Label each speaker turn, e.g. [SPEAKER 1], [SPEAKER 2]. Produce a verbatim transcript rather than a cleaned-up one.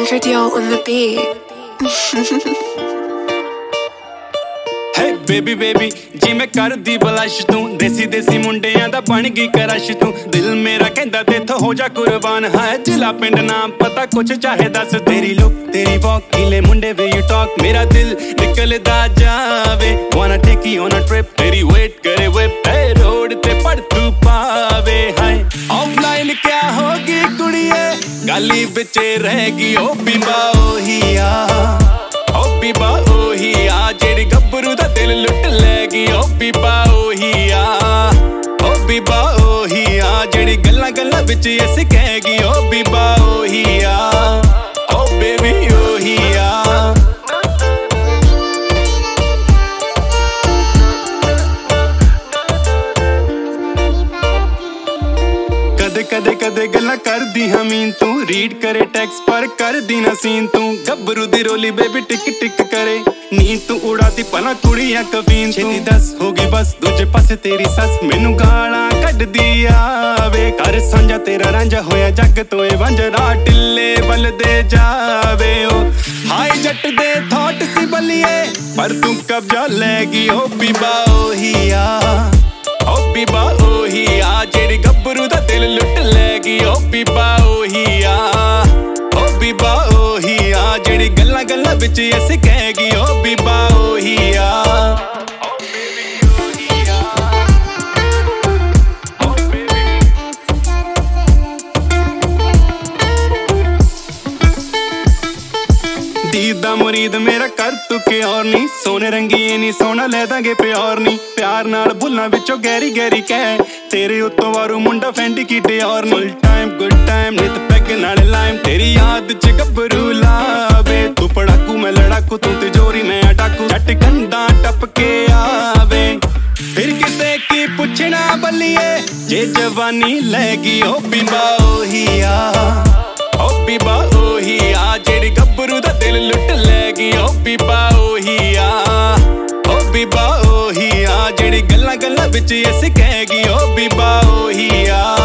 [SPEAKER 1] Record deal on the beat.
[SPEAKER 2] Hey baby baby जी मैं कर दी बलाश तू देसी देसी मुंडियां दा बन गई करश तू दिल मेरा कहंदा तेथों हो जा कुर्बान है जिला पिंड नाम पता कुछ चाहे दस तेरी लुक तेरी वॉक किले मुंडे वे यू टॉक मेरा दिल निकलदा जावे wanna take you on a trip तेरी वेट करे whip hey रोड ते पड़ तू पावे हाय ऑफलाइन क्या होगी कुड़िए गली विच रहेगी ओ बीबा ओही आ ओ बीबा ओही आ जेड़ी गब्बरू दा दिल लुट लेगी ओ बीबा ओही आ ओ बीबा ओही आ जेड़ी गल्ला गल्ला विच ऐसे कहेगी ओ बीबा ओही आ ओ बेबी ओही आ कदे कदे कदे गल्ला कर दी हमीन तू रीड करे टेक्स्ट पर कर दी ना सीन तू गब्बरू दी रोली बेबी टिक टिक करे नींद तू उड़ाती पला कुड़ियां कवीन छेती दस होगी बस दूजे पासे तेरी सस मैनू गालां कढ दी आवे कर सांझा तेरा रांझा होया जग तोए वंजरा टिल्ले बल दे जावे ओ हाई जट दे थॉट सी बलिए पर तू कब्जा लेगी ओ बीबा ओही आ ओ बीबा ओही आ जेड़ी गब्बरू दा दिल लुट लेगी ओ बीबा ओही आ ओ बीबा ओही आ जेड़ी गल्ला गल्ला विच ऐसे कहेगी ओ बीबा ओही आ ओ बेबी ओही आ ओ बेबी दीद दा मुरीद मेरा कर तू के और नी सोने रंगी नी सोना ले दांगे प्यार नी प्यार नाल भुल्लां विचों गहरी गहरी कह तेरे उत्तों वारू मुंडा फैंडी की Dior full time good time नित पैग नाल लाइम तेरी याद च गब्बरू लावे तू पड़ाकू मैं लड़ाकू तू तिजोरी मैं अटाकू झट गंदा टप के आवे फिर किसे की पुछना बलिए जे जवानी लेगी ओ बीबा ओही आ ओ बीबा ओही आ जेड़ी गब्बरू दा दिल लुट लेगी ओ बीबा ओही आ ओ बीबा ओही आ जेड़ी गल्ला गल्ला विच ऐसे कहेगी ओ बीबा ओही आ।